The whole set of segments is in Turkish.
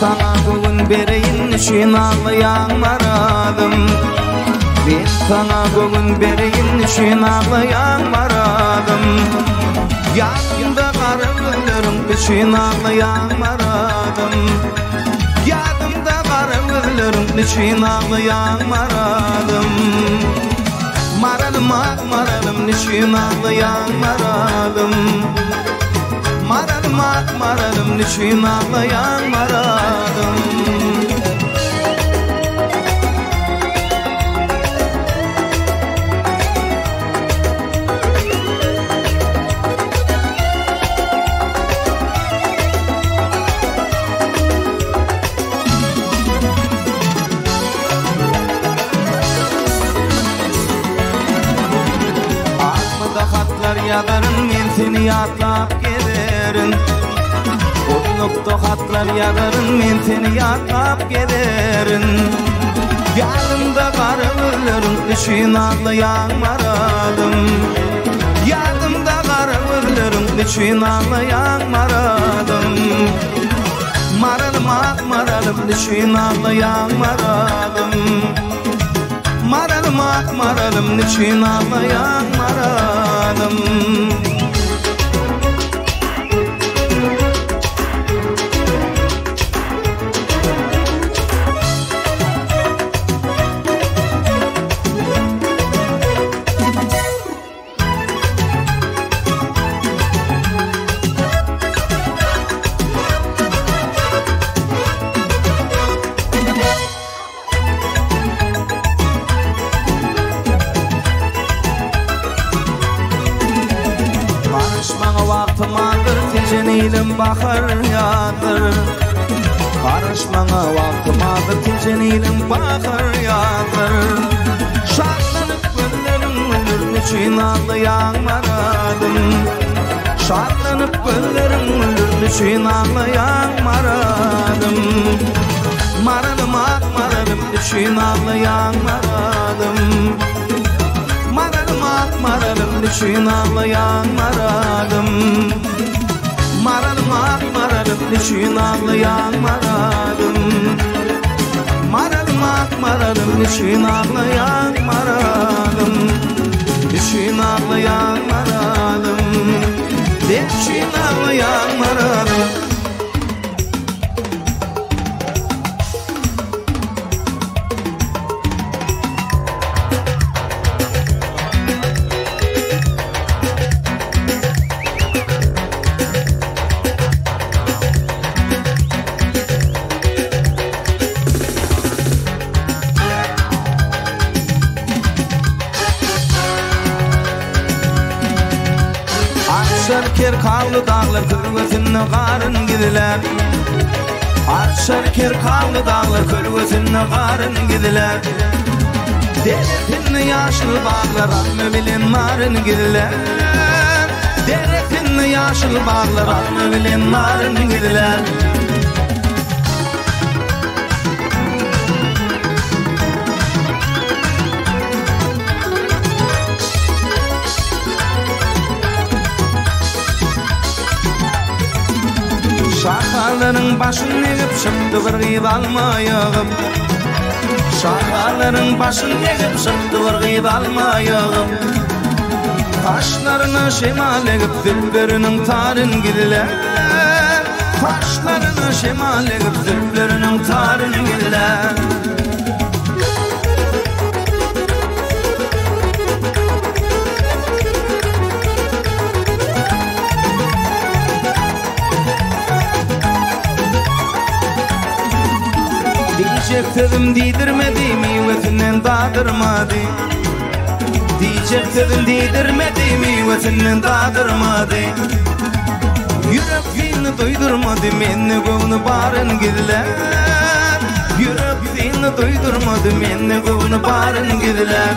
sana bugün bereyin için ağlayan maradım. Ben sana bugün bereyin için ağlayan maradım. Yadımda kararlarım için ağlayan maradım. Yadımda kararlarım için ağlayan maradım. Maralım ak maralım için ağlayan maradım. Maralım ak maralım için ağlayan maradım. Yadarın men seni yatlap gelirin. Otlukta hatlar yadarın men seni yatlap gelirin. Yadımda kararlarım için ağlayan maradım. Yadımda kararlarım için ağlayan maradım. Maralım ak maralım için ağlayan maradım. Maralım ak maralım için ağlayan maradım. Tecenilim bahar yağdır. Karışmana vaktımadır. Tecenilim bahar yağdır. Şartlanıp güllerim ölür için ağlayan maradım. Şartlanıp güllerim ölür için ağlayan maradım. Maralım ak maralım için ağlayan maradım. Maralım ak maralım için ağlayan maradım. Maralım ak maralım için ağlayan maradım. Maralım ak maralım için ağlayan maradım. İçin ağlayan maradım. İçin ağlayan maradım. Arşarker karlı dağlar kölgösünne karın gidiler. Arşarker karlı dağlar kölgösünne karın gidiler. Deretinne yaşlı bağlar atma bilen narın gidiler. Deretinne yaşlı bağlar atma bilen narın gidiler. Şahaların başını egip çıktı bir gıyb almayağım. Şahaların başını egip çıktı bir gıyb almayağım. Taşlarına şemal egip zülbürünün tarın gidiler. Taşlarına şemal egip zülbürünün tarın gidiler. Diyecektim didirmedi meyvesinden dadırmadı. Diyecektim didirmedi meyvesinden dadırmadı. Yüreğini doydurmadı menne gövnü barın gidiler. Yüreğini doydurmadı menne gövnü barın gidiler.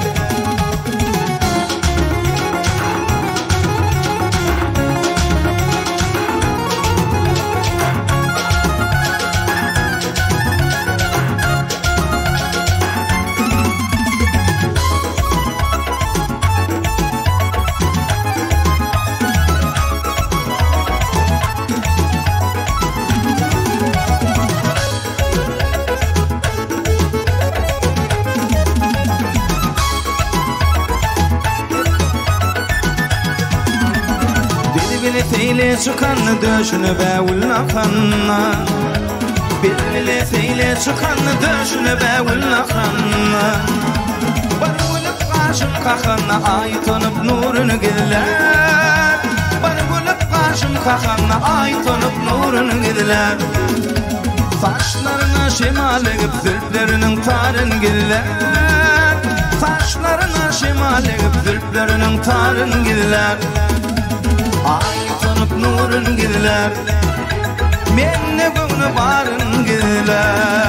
feyle çıkanı döşünü bevulna kanna Bille feyle çıkanı döşünü bevulna kanna Bargulup karşım kakanna ay tanıp nurunu gidiler Bargulup karşım kakanna ay tanıp nurunu gidiler Saçlarına şemale gip zülplerinin tarın gidiler Saçlarına şemale gip zülplerinin tarın gidiler Ay tanıp nurun gidiler Menne gönlü barın gidiler